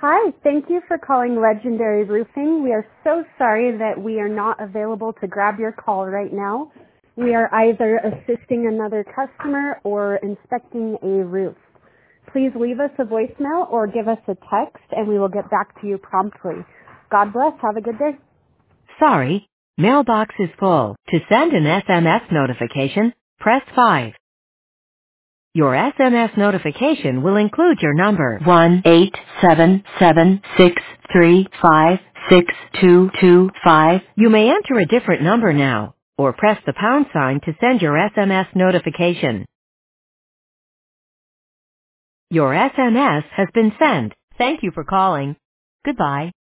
Hi, thank you for calling Legendary Roofing. We are so sorry that we are not available to grab your call right now. We are either assisting another customer or inspecting a roof. Please leave us a voicemail or give us a text and we will get back to you promptly. God bless. Have a good day. Sorry, mailbox is full. To send an SMS notification, press 5. Your SMS notification will include your number 1-877-635-6225. You may enter a different number now, or press the pound sign to send your SMS notification. Your SMS has been sent. Thank you for calling. Goodbye.